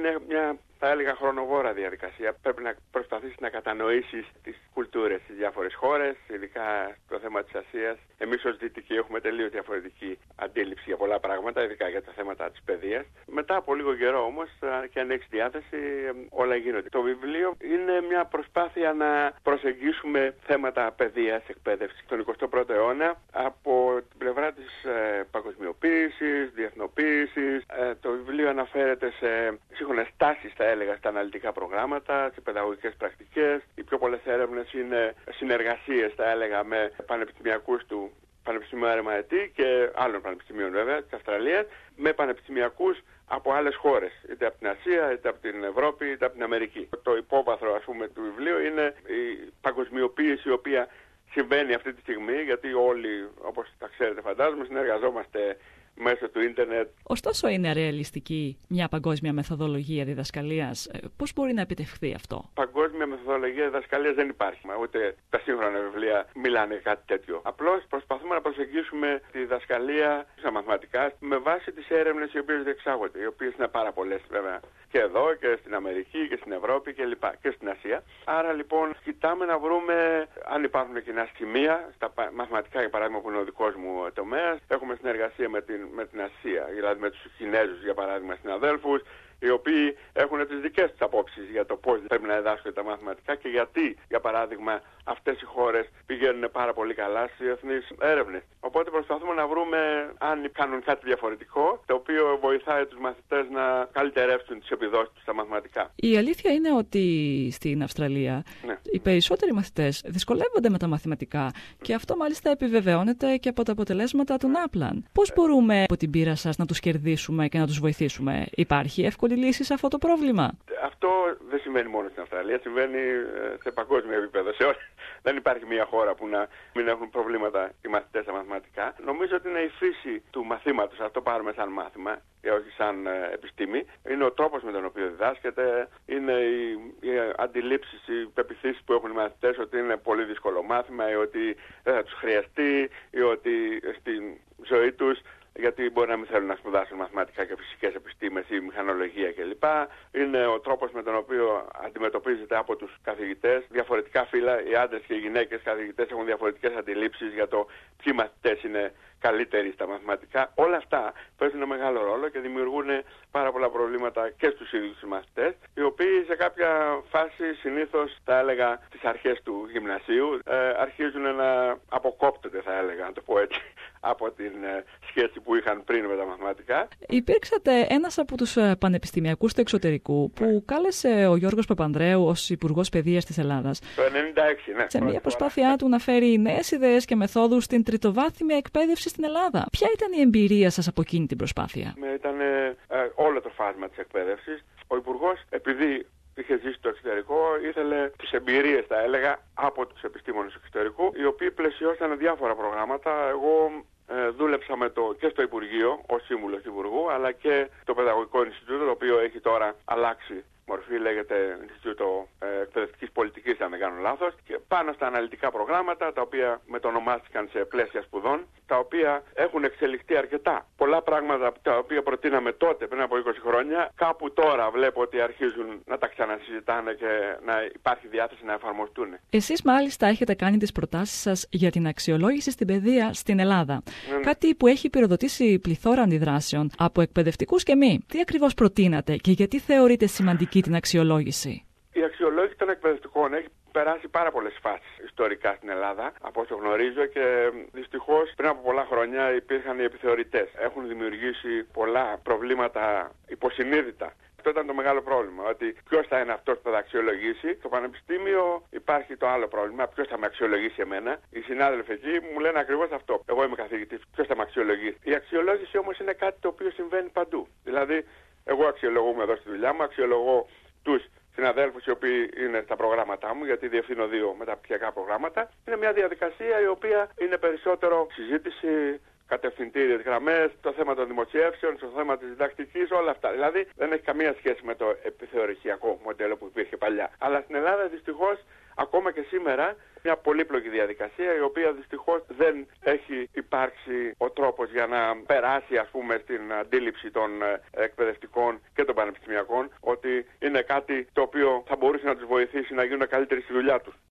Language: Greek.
είναι μια, θα έλεγα, χρονοβόρα διαδικασία. Πρέπει να προσπαθήσεις να κατανοήσεις τις κουλτούρες στις διάφορες χώρες, ειδικά στο θέμα της Ασίας. Εμείς ως Δυτικοί έχουμε τελείως διαφορετική αντίληψη για πολλά πράγματα, ειδικά για τα θέματα της παιδείας. Μετά από λίγο καιρό όμως, και αν έχεις διάθεση, όλα γίνονται. Το βιβλίο είναι μια προσπάθεια να προσεγγίσουμε θέματα παιδείας, εκπαίδευσης στον 21ο αιώνα από την πλευρά της παγκοσμιοποίησης, διεθνοποίησης. Το βιβλίο αναφέρεται σε σύγχρονες τάσεις, θα έλεγα, στα αναλυτικά προγράμματα, σε παιδαγωγικές πρακτικές. Οι πιο πολλές έρευνες είναι συνεργασίες, θα έλεγα, με πανεπιστημιακούς του Πανεπιστημίου Αρεμαετή και άλλων πανεπιστημίων βέβαια της Αυστραλίας, με πανεπιστημιακούς από άλλες χώρες, είτε από την Ασία, είτε από την Ευρώπη, είτε από την Αμερική. Το υπόβαθρο, ας πούμε, του βιβλίου είναι η παγκοσμιοποίηση, η οποία συμβαίνει αυτή τη στιγμή, γιατί όλοι, όπως τα ξέρετε φαντάζομαι, συνεργαζόμαστε μέσω του ίντερνετ. Ωστόσο, είναι ρεαλιστική μια παγκόσμια μεθοδολογία διδασκαλίας? Πώς μπορεί να επιτευχθεί αυτό? Παγκόσμια μεθοδολογία διδασκαλίας δεν υπάρχει. Ούτε τα σύγχρονα βιβλία μιλάνε κάτι τέτοιο. Απλώς προσπαθούμε να προσεγγίσουμε τη διδασκαλία στα μαθηματικά με βάση τις έρευνες οι οποίες διεξάγονται, οι οποίες είναι πάρα πολλές βέβαια. Και εδώ και στην Αμερική και στην Ευρώπη και στην Ασία. Άρα λοιπόν κοιτάμε να βρούμε αν υπάρχουν κοινά σημεία στα μαθηματικά, για παράδειγμα, που είναι ο δικός μου τομέας. Έχουμε συνεργασία με την Ασία, δηλαδή με τους Κινέζους, για παράδειγμα, συναδέλφους, οι οποίοι έχουν τις δικές τους απόψεις για το πώς πρέπει να διδάσκονται τα μαθηματικά και γιατί, για παράδειγμα, αυτές οι χώρες πηγαίνουν πάρα πολύ καλά στις διεθνείς έρευνες. Οπότε προσπαθούμε να βρούμε αν κάνουν κάτι διαφορετικό, το οποίο βοηθάει τους μαθητές να καλυτερεύσουν τις επιδόσεις τους στα μαθηματικά. Η αλήθεια είναι ότι στην Αυστραλία οι περισσότεροι μαθητές δυσκολεύονται με τα μαθηματικά και αυτό μάλιστα επιβεβαιώνεται και από τα αποτελέσματα του NAPLAN. Πώς μπορούμε από την πείρα σας να τους κερδίσουμε και να τους βοηθήσουμε? Υπάρχει εύκολη λύση σε αυτό το πρόβλημα? Αυτό δεν συμβαίνει μόνο στην Αυστραλία, συμβαίνει σε παγκόσμιο επίπεδο. Δεν υπάρχει μια χώρα που να μην έχουν προβλήματα οι μαθητές στα μαθηματικά. Νομίζω ότι είναι η φύση του μαθήματος, αυτό πάρουμε σαν μάθημα και όχι σαν επιστήμη. Είναι ο τρόπος με τον οποίο διδάσκεται, είναι οι αντιλήψεις, οι πεποιθήσεις που έχουν οι μαθητές ότι είναι πολύ δύσκολο μάθημα ή ότι δεν θα τους χρειαστεί ή ότι στην ζωή τους, γιατί μπορεί να μην θέλουν να σπουδάσουν μαθηματικά και φυσικές επιστήμες ή μηχανολογία κλπ. Είναι ο τρόπος με τον οποίο αντιμετωπίζεται από τους καθηγητές. Διαφορετικά φύλλα, οι άντρες και οι γυναίκες καθηγητές έχουν διαφορετικές αντιλήψεις για το ποιοι μαθητές είναι καλύτεροι στα μαθηματικά. Όλα αυτά παίζουν ένα μεγάλο ρόλο και δημιουργούν πάρα πολλά προβλήματα και στους ίδιους τους μαθητές, οι οποίοι σε κάποια φάση, συνήθως θα έλεγα στις αρχές του γυμνασίου, αρχίζουν να αποκόπτονται, θα έλεγα, να το πω έτσι, από την σχέση που είχαν πριν με τα μαθηματικά. Υπήρξατε ένας από τους πανεπιστημιακούς του εξωτερικού που κάλεσε ο Γιώργος Παπανδρέου ως Υπουργός Παιδείας της Ελλάδας. Το 1996, ναι. Σε μια προσπάθειά του να φέρει νέες ιδέες και μεθόδους στην τριτοβάθμια εκπαίδευση στην Ελλάδα. Ποια ήταν η εμπειρία σας από εκείνη την προσπάθεια? Ήταν όλο το φάσμα της εκπαίδευσης. Ο Υπουργός, επειδή είχε ζήσει στο εξωτερικό, ήθελε τις εμπειρίες, θα έλεγα, από τους επιστήμονες του εξωτερικού, οι οποίοι πλαισιώσαν διάφορα προγράμματα. Εγώ δούλεψα και στο Υπουργείο ως σύμβουλος του Υπουργού, αλλά και το Παιδαγωγικό Ινστιτούτο, το οποίο έχει τώρα αλλάξει μορφή, λέγεται Ινστιτούτο Εκπαιδευτικής Πολιτικής, αν δεν κάνω λάθος, και πάνω στα αναλυτικά προγράμματα, τα οποία μετονομάστηκαν σε πλαίσια σπουδών, τα οποία έχουν εξελιχθεί αρκετά. Πολλά πράγματα τα οποία προτείναμε τότε, πριν από 20 χρόνια, κάπου τώρα βλέπω ότι αρχίζουν να τα ξανασυζητάνε και να υπάρχει διάθεση να εφαρμοστούν. Εσείς μάλιστα έχετε κάνει τις προτάσεις σας για την αξιολόγηση στην παιδεία στην Ελλάδα. Κάτι που έχει πυροδοτήσει πληθώρα αντιδράσεων από εκπαιδευτικούς και μη. Τι ακριβώς προτείνατε και γιατί θεωρείτε σημαντική την αξιολόγηση? Η αξιολόγηση των εκπαιδευτικών έχει περάσει πάρα πολλές φάσεις ιστορικά στην Ελλάδα, από όσο γνωρίζω, και δυστυχώς πριν από πολλά χρόνια υπήρχαν οι επιθεωρητές. Έχουν δημιουργήσει πολλά προβλήματα υποσυνείδητα. Αυτό ήταν το μεγάλο πρόβλημα, ότι ποιος θα είναι αυτός που θα αξιολογήσει. Στο πανεπιστήμιο υπάρχει το άλλο πρόβλημα, ποιος θα με αξιολογήσει εμένα. Οι συνάδελφοι εκεί μου λένε ακριβώς αυτό. Εγώ είμαι καθηγητής, ποιος θα με αξιολογήσει? Η αξιολόγηση όμως είναι κάτι το οποίο συμβαίνει παντού. Δηλαδή, εγώ αξιολογούμε εδώ στη δουλειά μου, αξιολογώ τους συναδέλφους οι οποίοι είναι στα προγράμματά μου, γιατί διευθύνω 2 μεταπτυχιακά προγράμματα. Είναι μια διαδικασία η οποία είναι περισσότερο συζήτηση, κατευθυντήριες γραμμές, το θέμα των δημοσιεύσεων, το θέμα της διδακτικής, όλα αυτά. Δηλαδή δεν έχει καμία σχέση με το επιθεωρησιακό μοντέλο που υπήρχε παλιά. Αλλά στην Ελλάδα δυστυχώς ακόμα και σήμερα μια πολύπλοκη διαδικασία, η οποία δυστυχώς δεν έχει υπάρξει ο τρόπος για να περάσει, ας πούμε, στην αντίληψη των εκπαιδευτικών και των πανεπιστημιακών ότι είναι κάτι το οποίο θα μπορούσε να τους βοηθήσει να γίνουν καλύτεροι στη δουλειά τους.